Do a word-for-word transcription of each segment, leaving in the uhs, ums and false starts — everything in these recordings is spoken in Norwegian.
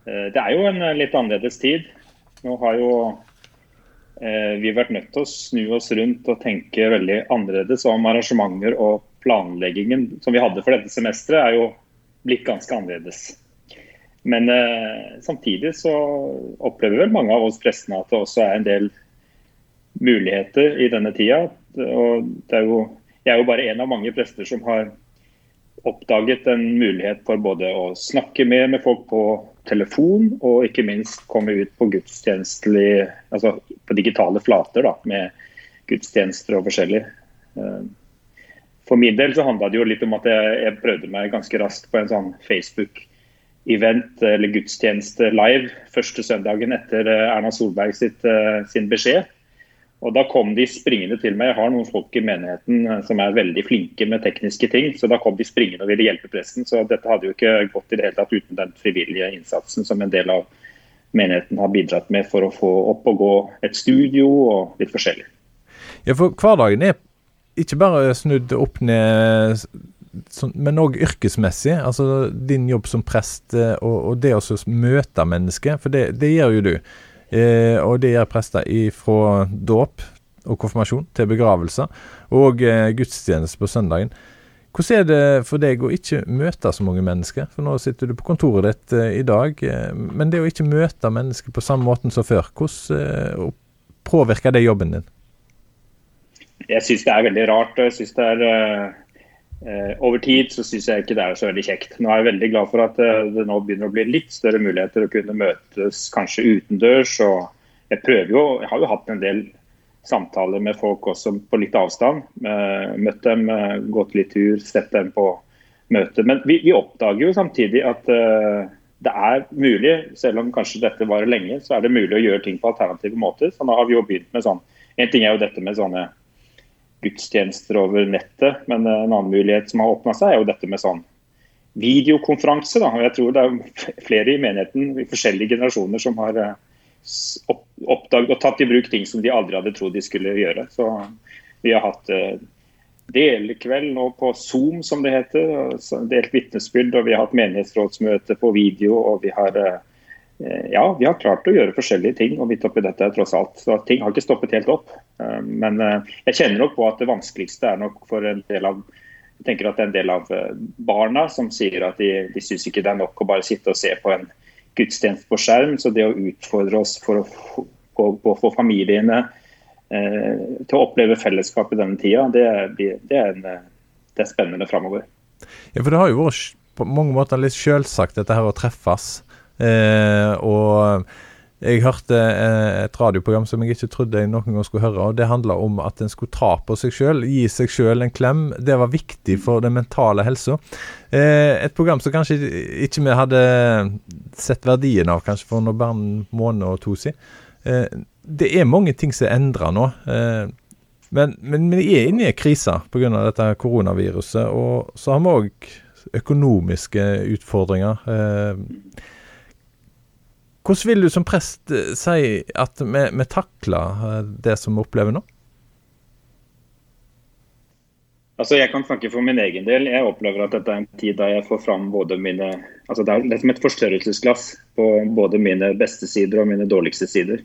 Det er jo en litt annerledes tid. Nå har jo eh, vi vært nødt til å snu oss rundt og tenke veldig annerledes om arrangementer, og planleggingen som vi hadde for dette semesteret er jo blitt ganske annerledes. Men eh, samtidig så opplever vel mange av oss prestene at det også er en del muligheter i denne tida. Og det er jo, jeg er jo bare en av mange prester som har oppdaget en mulighet for både å snakke mer med folk på telefon, og ikke minst komme ut på gudstjenestelig, altså på digitale flater da, med gudstjenester og forskjellig. For min del så handlet det jo litt om at jeg, jeg prøvde meg ganske raskt på en sånn Facebook-event eller gudstjeneste live første søndagen etter Erna Solberg sitt, sin beskjed. Og da kom de springende til meg. Jeg har noen folk i menigheten som er veldig flinke med tekniske ting, så da kom de springende og ville hjelpe presten. Så dette hadde jo ikke gått i det hele tatt uten den frivillige innsatsen som en del av menigheten har bidratt med for å få opp og gå et studio og litt forskjellig. Ja, for hverdagen er ikke bare snudd opp ned, men også yrkesmessig. Altså din jobb som prest og, og det å møte mennesker, for det, det gjør jo du. Eh, og det gjør prester fra dåp og konfirmasjon til begravelser og eh, gudstjeneste på søndagen. Hvordan er det for deg å ikke møte så mange mennesker? For nå sitter du på kontoret ditt eh, i dag, eh, men det å ikke møte mennesker på samme måten som før, hvordan eh, påvirker det jobben din? Jeg synes det er veldig rart, og jeg synes det er eh, over tid så synes jeg ikke det er så veldig kjekt. Nå er jeg veldig glad for at eh, det nå begynner å bli litt større muligheter å kunne møtes kanskje utendørs, og jeg prøver jo, jeg har jo hatt en del samtaler med folk også på litt avstand, eh, møtt dem, eh, gått litt tur, sett dem på møte, men vi, vi oppdager jo samtidig at eh, det er mulig, selv om kanskje dette varer lenge, så er det mulig å gjøre ting på alternative måter. Så nå har vi jo begynt med sånn, en ting er jo dette med sånne gudstjenester over nettet, men en annen mulighet som har åpnet seg er jo dette med sånn videokonferanse da, og jeg tror det er flere i menigheten i forskjellige generasjoner som har oppdaget og tatt i bruk ting som de aldri hadde trodd de skulle gjøre. Så vi har hatt delekveld nå på Zoom, som det heter, delt vitnesbyrd, og vi har hatt menighetsrådsmøte på video, og vi har ja, vi har klart å gjøre forskjellige ting, og midt oppi dette tross alt. Så ting har ikke stoppet helt opp. Men jeg kjenner nok på at det vanskeligste er nok for en del av, jeg tenker at det er en del av barna som sier at de, de synes ikke det er nok å bare sitte og se på en gudstjeneste på skjerm, så det å utfordre oss for å få, få familiene eh, til å oppleve fellesskap i denne tida, det er, det er, en, det er spennende fremover. Ja, for det har jo vært på mange måter litt selvsagt dette her å treffes. Eh, og jeg hørte eh, et radioprogram som jeg ikke trodde jeg noen gang skulle høre, og det handler om at en skulle ta på seg selv, gi seg selv en klem. Det var viktig for den mentale helsa. Eh, et program som kanskje ikke vi hadde sett verdien av kanskje for noen barn måned og to siden. Eh, det er mange ting som er endret nå, eh, men, men vi er inne i en krise på grunn av dette koronaviruset, og så har vi også økonomiske utfordringer. Eh, Hvordan vil du som prest si at vi, vi takler det som vi opplever nå? Altså jeg kan snakke for min egen del. Jeg opplever at dette er en tid da jeg får fram både mine, altså det er liksom et forstørrelsesglass på både mine beste sider og mine dårligste sider.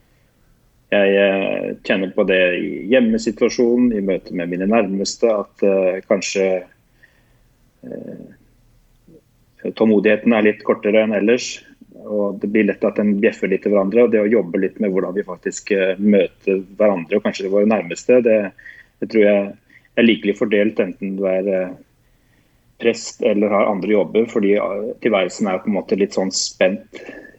Jeg kjenner på det i hjemmesituasjonen, i møte med mine nærmeste, at uh, kanskje uh, tålmodigheten er litt kortere enn ellers. Og det blir lett at en bjeffer litt til hverandre, og det å jobbe litt med hvordan vi faktisk møter hverandre, og kanskje det våre nærmeste, det, det tror jeg er likelig fordelt, enten du er prest eller har andre jobber, fordi tilværelsen er på en måte litt sånn spent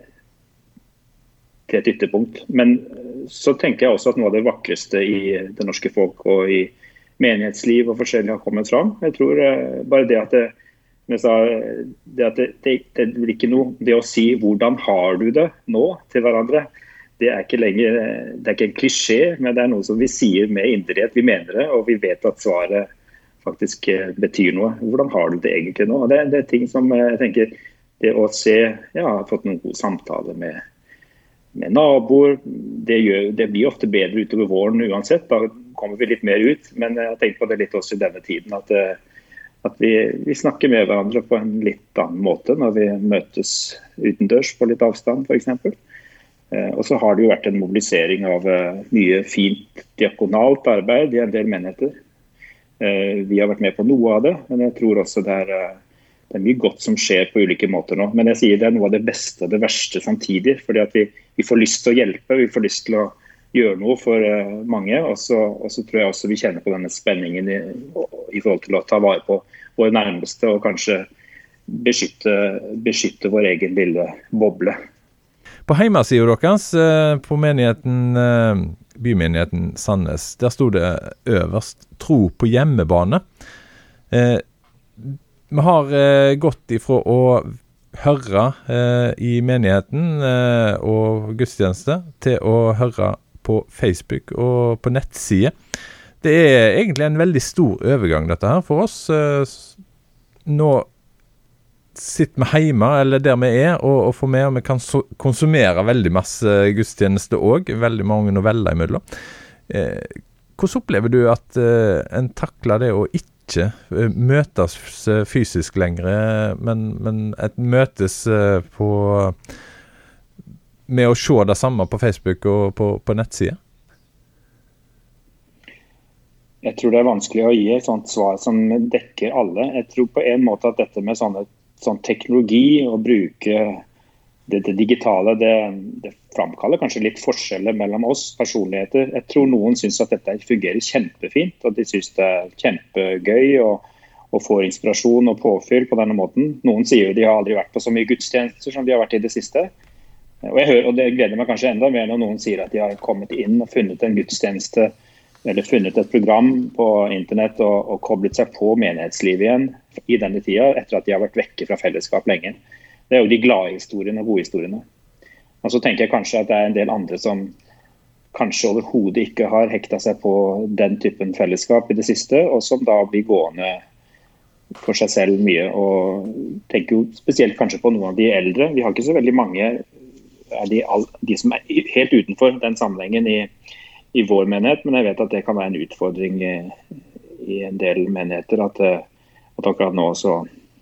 til et ytterpunkt. Men så tenker jeg også at noe av det vakreste i det norske folk og i menighetsliv og forskjellig har kommet fram. Jeg tror bare det at det Men sa, det, at det, det, det blir ikke noe, det å si hvordan har du det nå til hverandre, det er ikke lenger, det er ikke en klisjé, men det er noe som vi sier med inderlighet, vi mener det, og vi vet at svaret faktisk betyr noe. Hvordan har du det egentlig nå? Det, det er ting som jeg tenker, det å se, ja, jeg har fått noen gode samtaler med, med naboer, det, gjør, det blir ofte bedre utover våren uansett, da kommer vi litt mer ut, men jeg har tenkt på det litt også i denne tiden, at at vi, vi snakker med hverandre på en litt annen måte når vi møtes utendørs på litt avstand, for eksempel. Og så har det jo vært en mobilisering av mye fint diakonalt arbeid i en del menigheter. Vi har vært med på noe av det, men jeg tror også det er, det er mye godt som skjer på ulike måter nå. Men jeg sier det er noe av det beste og det verste samtidig, fordi at vi, vi får lyst til å hjelpe, vi får lyst til å gjøre noe for mange, og så, og så tror jeg også vi kjenner på denne spenningen i, i forhold til å ta vare på våre nærmeste og kanskje beskytte, beskytte vår egen lille boble. På hjemmesiden deres, på menigheten, bymenigheten Sandnes, der stod det øverst tro på hjemmebane. Vi har gått ifra å høre i menigheten og gudstjeneste til å høre på Facebook og på nettside. Det er egentlig en veldig stor overgang dette her for oss. Nå sitter vi hjemme, eller der vi er, og, og får med, og vi kan so- konsumere veldig masse gudstjeneste også, veldig mange noveller imellom. Eh, hvordan opplever du at eh, en takler det å ikke eh, møtes fysisk lenger, men, men et møtes eh, på med å se det samme på Facebook og på, på nettsida? Jeg tror det er vanskelig å gi et sånt svar som dekker alle. Jeg tror på en måte at dette med sånne, sånn teknologi og bruke det, det digitale, det, det framkaller kanskje litt forskjeller mellom oss personligheter. Jeg tror noen synes at dette fungerer kjempefint, og de synes det er kjempegøy og, og får inspirasjon og påfyll på denne måten. Noen sier jo de har aldri vært på så mye gudstjenester som de har vært i det siste. Og, jeg hører, og det gleder meg kanskje enda mer når noen sier at de har kommet inn og funnet en gudstjeneste eller funnet et program på internett og, og koblet seg på menighetslivet igjen i denne tida, etter at de har vært vekke fra fellesskap lenge. Det er jo de glade historiene og gode historiene. Og så tenker jeg kanskje at det er en del andre som kanskje overhodet ikke har hektet seg på den typen fellesskap i det siste, og som da blir gående for seg selv mye. Og tenker jo spesielt kanskje på noen av de eldre. Vi har ikke så veldig mange av de, de som er helt utenfor den sammenhengen i i vår menighet, men jeg vet at det kan være en utfordring i, i en del menigheter, at, at akkurat nå så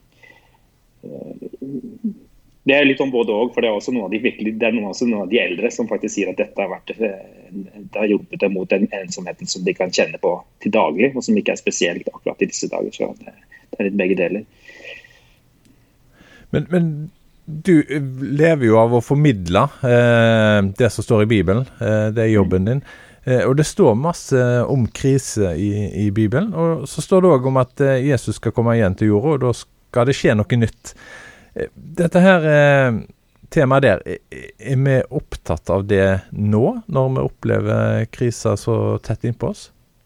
det er litt om både og, for det er også noen av de virkelig, det er noen, også noen av de eldre som faktisk sier at dette har vært, det har hjulpet dem mot den ensomheten som de kan kjenne på til daglig, og som ikke er spesielt akkurat i disse dager, så det, det er litt begge deler. Men, men du lever jo av å formidle eh, det som står i Bibelen, eh, det er jobben din. Eh, og det står masse om krise i, i Bibelen, og så står det også om at eh, Jesus skal komme igjen til jorda, og da skal det skje noe nytt. Eh, dette her eh, temaet der, er, er vi opptatt av det nå, når vi opplever kriser så tett inn på oss?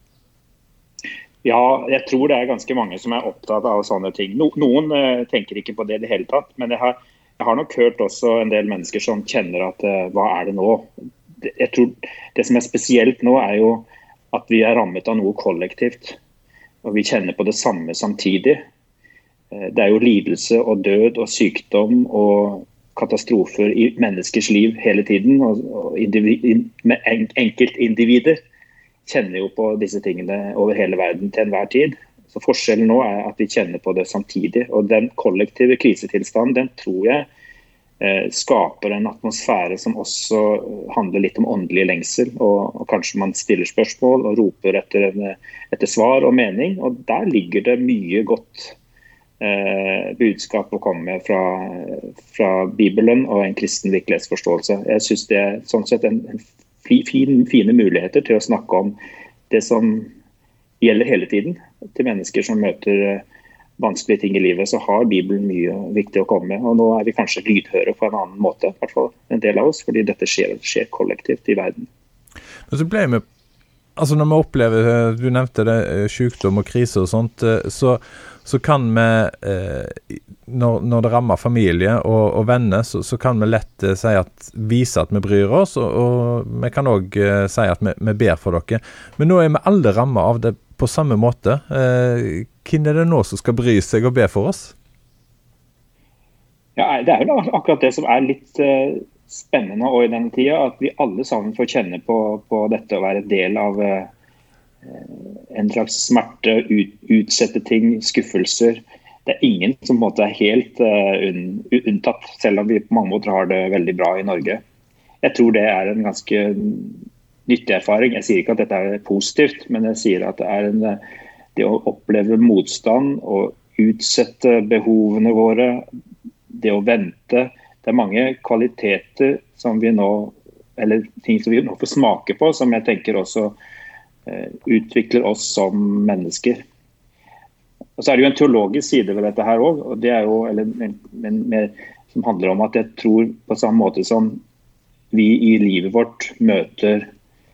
Ja, jeg tror det er ganske mange som er opptatt av sånne ting. No, noen eh, tenker ikke på det i det hele tatt, men jeg har, jeg har nok hørt også en del mennesker som kjenner at eh, hva er det nå? Jeg tror det som er spesielt nå er jo at vi er rammet av noe kollektivt, og vi kjenner på det samme samtidig. Det er jo lidelse og død og sykdom og katastrofer i menneskers liv hele tiden, og individ, med enkeltindivider kjenner jo på disse tingene over hele verden til enhver tid. Så forskjellen nå er at vi kjenner på det samtidig, og den kollektive krisetilstanden, den tror jeg skaper en atmosfære som også handler litt om åndelig lengsel, og, og kanskje man stiller spørsmål og roper etter, en, etter svar og mening, og der ligger det mye godt eh, budskap å komme med fra, fra Bibelen og en kristen virkelighetsforståelse. Jeg synes det er sånn sett en, en fin, fine muligheter til å snakke om det som gjelder hele tiden, til mennesker som møter vanskelige ting i livet, så har Bibelen mye viktig å komme med. Og nå er vi kanskje lydhøre på en annen måte, i hvert fall en del av oss, fordi dette skjer, skjer kollektivt i verden. Men så ble vi, altså når vi opplever, du nevnte det, sykdom og krise og sånt, så, så kan vi, når, når det rammer familie og, og venner, så, så kan vi lett si at, vise at vi bryr oss, og, og vi kan også si at vi, vi ber for dere. Men nå er vi alle rammet av det på samme måte. Eh, hvem er det nå som skal bry seg og be for oss? Ja, det er jo akkurat det som er litt uh, spennende og i denne tida, at vi alle sammen får kjenne på, på dette å være del av uh, en slags smerte, ut, utsette ting, skuffelser. Det er ingen som på en måte er helt uh, un, unntatt, selv om vi på mange måter har det veldig bra i Norge. Jeg tror det er en ganske nyttig erfaring. Jeg sier ikke at dette er positivt, men jeg sier at det er en, det å oppleve motstand og utsette behovene våre, det å vente. Det er mange kvaliteter som vi nå, eller ting som vi nå får smake på, som jeg tenker også uh, utvikler oss som mennesker. Og så er det jo en teologisk side ved dette her også, og det er jo, eller, men, men, men, som handler om at jeg tror på samme måte som vi i livet vårt møter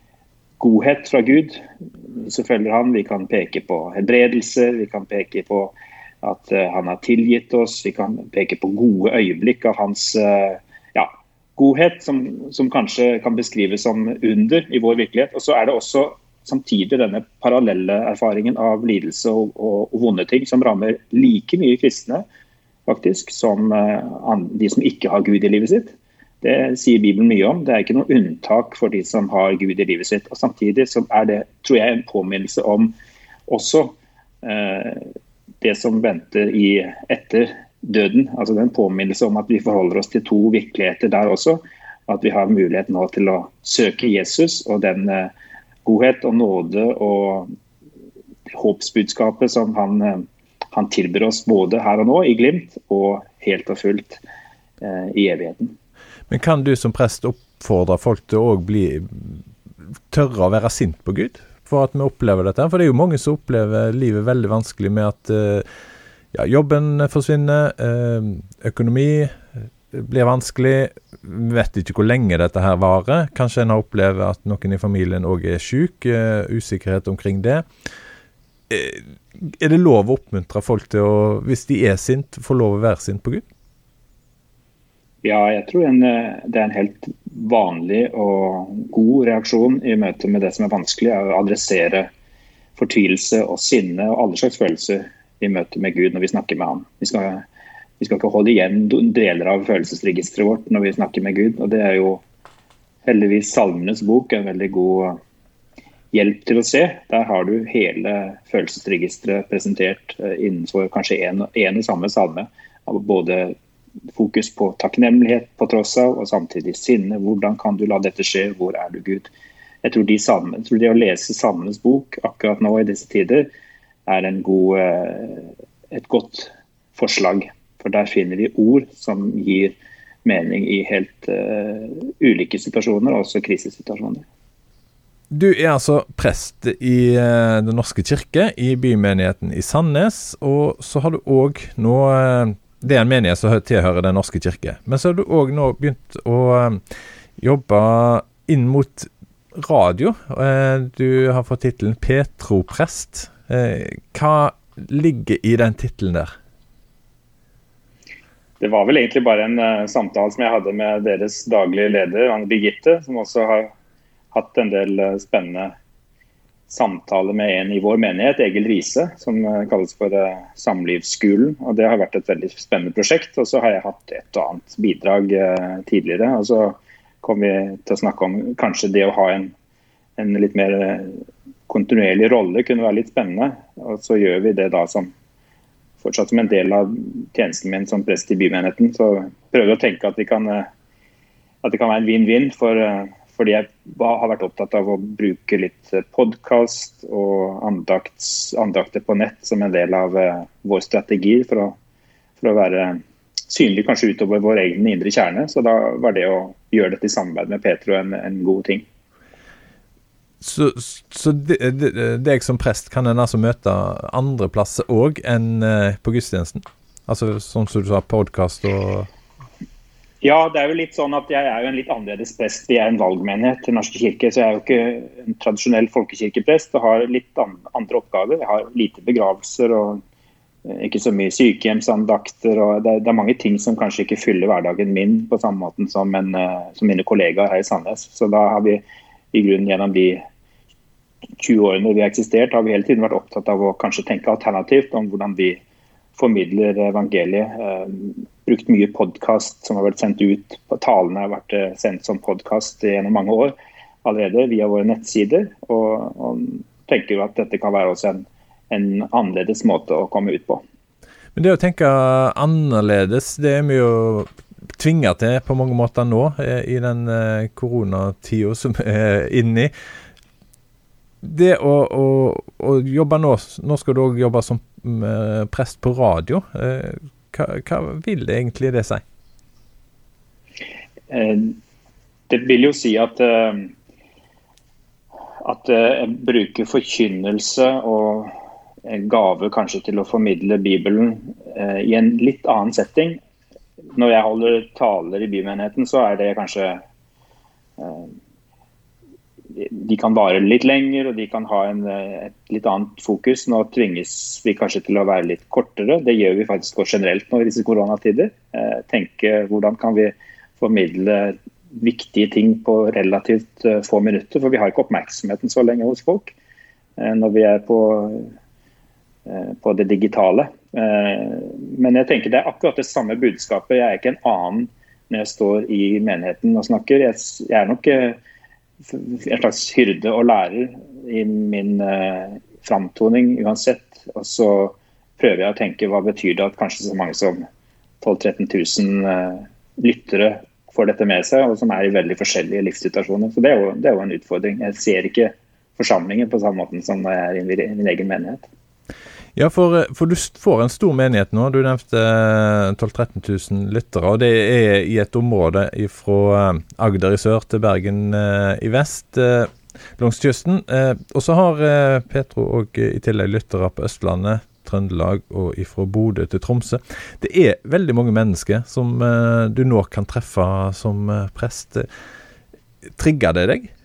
godhet fra Gud, så følger han, vi kan peke på helbredelser, vi kan peke på at uh, han har tilgitt oss, vi kan peke på gode øyeblikk av hans uh, ja, godhet, som, som kanskje kan beskrives som under i vår virkelighet, og så er det også samtidig denne parallelle erfaringen av lidelse og, og, og vonde ting som rammer like mye kristne faktisk som uh, de som ikke har Gud i livet sitt. Det sier Bibelen mye om. Det er ikke noe unntak for de som har Gud i livet sitt. Og samtidig så er det, tror jeg, en påminnelse om også uh, det som venter i etter døden. Altså det er en påminnelse om at vi forholder oss til to virkeligheter der også. At vi har mulighet nå til å søke Jesus og den uh, godhet og nåde og håpsbudskapet som han, han tilbyr oss både her og nå i glimt og helt og fullt eh, i evigheten. Men kan du som prest oppfordre folk til å bli tørre å være sint på Gud for at vi opplever dette? For det er jo mange som opplever livet veldig vanskelig med at eh, ja, jobben forsvinner, eh, økonomi blir vanskelig, vi vet ikke hvor lenge dette her varer. Kanskje en har opplevd at noen i familien også er syk, uh, usikkerhet omkring det. Uh, er det lov å oppmuntre folk til å, hvis de er sint, få lov å være sint på Gud? Ja, jeg tror en, det er en helt vanlig og god reaksjon i møte med det som er vanskelig, er å adressere fortvilelse og sinne og alle slags følelser i møte med Gud når vi snakker med ham. Vi skal Vi skal ikke holde igjen deler av følelsesregisteret vårt når vi snakker med Gud. Og det er jo heldigvis Salmenes bok en veldig god hjelp til å se. Der har du hele følelsesregisteret presentert innenfor kanskje en, en og samme salme. Både fokus på takknemlighet på tross av, og samtidig sinne. Hvordan kan du la dette skje? Hvor er du, Gud? Jeg tror, de salme, jeg tror det å lese Salmenes bok akkurat nå i disse tider er en god, et godt forslag. For der finner vi ord som gir mening i helt uh, ulike situasjoner, også krisesituasjoner. Du er altså prest i uh, Den Norske Kirke, i bymenigheten i Sandnes, og så har du også nå, uh, det er en menighet som tilhører Den Norske Kirke, men så har du også nå begynt å uh, jobbe inn mot radio. Uh, du har fått titlen Petroprest. Uh, hva ligger i den titlen der? Det var vel egentlig bare en uh, samtale som jeg hadde med deres daglige leder, Anne Birgitte, som også har hatt en del uh, spennende samtaler med en i vår menighet, Egil Riise, som uh, kalles for uh, Samlivsskolen. Og det har vært et veldig spennende prosjekt, og så har jeg hatt et og annet bidrag uh, tidligere. Og så kom vi til å snakke om kanskje det å ha en, en litt mer uh, kontinuerlig rolle kunne være litt spennende, og så gjør vi det da som fortsatt som en del av tjenesten min som prest i bymenigheten, så prøver jeg å tenke at, vi kan, at det kan være en vinn-vinn, for, fordi jeg har vært opptatt av å bruke litt podcast og andakts, andakter på nett som en del av vår strategi for å, for å være synlig kanskje utover vår egen indre kjerne. Så da var det å gjøre dette i samarbeid med Petro en, en god ting. Så, så deg som prest kan en altså møte andre plasser også enn på gudstjenesten? Altså sånn som du sa, podcast og... Ja, det er jo litt sånn at jeg er jo en litt annerledes prest. Vi er en valgmenighet til Norske Kirke, så jeg er jo ikke en tradisjonell folkekirkeprest og har litt andre oppgaver. Jeg har lite begravelser og ikke så mye sykehjemsandakter, og det er, det er mange ting som kanskje ikke fyller hverdagen min på samme måten som, en, som mine kollegaer her i Sandnes. Så da har vi i grunnen gjennom de tjue årene vi har eksistert, har vi hele tiden vært opptatt av å kanskje tenke alternativt om hvordan vi formidler evangeliet. Eh, brukt mye podcast som har vært sendt ut. Talene har vært sendt som podcast gjennom mange år allerede via våre nettsider. Og, og tenker jeg at dette kan være også en, en annerledes måte å komme ut på. Men det å tenke annerledes, det er mye å tvinge til på mange måter nå, i den koronatiden som vi er inne i. Det å, å, å jobbe nå, nå skal du også jobbe som prest på radio. Hva, hva vil det egentlig det si? Det vil jo si at, at jeg bruker forkynnelse og gave kanskje til å formidle Bibelen i en litt annen setting. Når jeg holder taler i bymenigheten, så er det kanskje de kan vare litt lenger, og de kan ha en, et litt annet fokus. Nå tvinges vi kanskje til å være litt kortere. Det gjør vi faktisk også generelt nå i disse koronatider. Eh, tenke hvordan kan vi formidle viktige ting på relativt uh, få minutter, for vi har ikke oppmerksomheten så lenge hos folk eh, når vi er på, eh, på det digitale. Eh, men jeg tenker det er akkurat det samme budskapet. Jeg er ikke en annen når jeg står i menigheten og snakker. Jeg, jeg er nok eh, en slags hyrde og lærer i min uh, framtoning uansett, og så prøver jeg å tenke hva betyr det at kanskje så mange som tolv til tretten tusen uh, lyttere får dette med seg, og som er i veldig forskjellige livssituasjoner. Så det er jo, det er jo en utfordring. Jeg ser ikke forsamlingen på samme måten som når jeg er i min egen menighet. Ja, for, for du får en stor menighet nå. Du nevnte tolv til tretten tusen lyttere, og det er i et område fra Agder i sør til Bergen i vest, langs kysten. Og så har Petro og i tillegg lyttere på Østlandet, Trøndelag og fra Bodø til Tromsø. Det er veldig mange mennesker som du nå kan treffe som prest. Trigger det deg?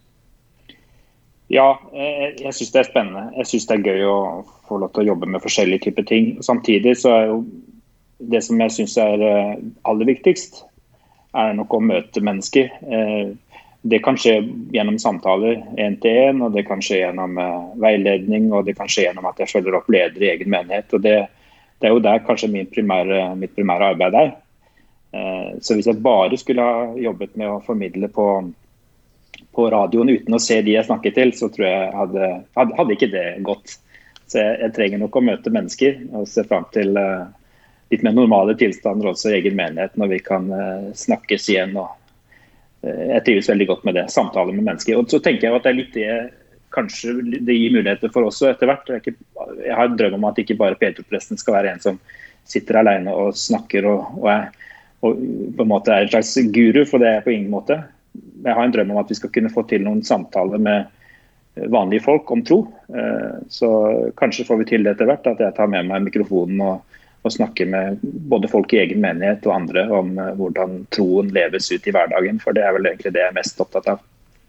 Ja, jeg, jeg synes det er spennende. Jeg synes det er gøy å få lov til å jobbe med forskjellige typer ting. Samtidig så er jo det som jeg synes er aller viktigst, er nok å møte mennesker. Det kan skje gjennom samtaler en til en, og det kan skje gjennom veiledning, og det kan skje gjennom at jeg følger opp ledere i egen menighet. Og det, det er jo der kanskje min primære, mitt primære arbeid er. Så hvis jeg bare skulle ha jobbet med å formidle på på radioen uten å se de jeg snakker til, så tror jeg hadde, hadde, hadde ikke det gått. Så jeg, jeg trenger nok å møte mennesker og se frem til uh, litt mer normale tilstander også i egen menighet når vi kan uh, snakkes igjen. Og, uh, jeg trives veldig godt med det, samtaler med mennesker. Og så tenker jeg at det er litt det, kanskje det gir muligheter for også etter hvert. Jeg, ikke, jeg har en drøm om at ikke bare Petro-presten skal være en som sitter alene og snakker og, og, er, og på en måte er en slags guru, for det er på ingen måte. Jeg har en drøm om at vi skal kunne få til noen samtaler med vanlige folk om tro. Så kanskje får vi til det etter hvert, at jeg tar med meg mikrofonen og, og snakker med både folk i egen menighet og andre om hvordan troen leves ut i hverdagen, for det er vel egentlig det jeg er mest opptatt av.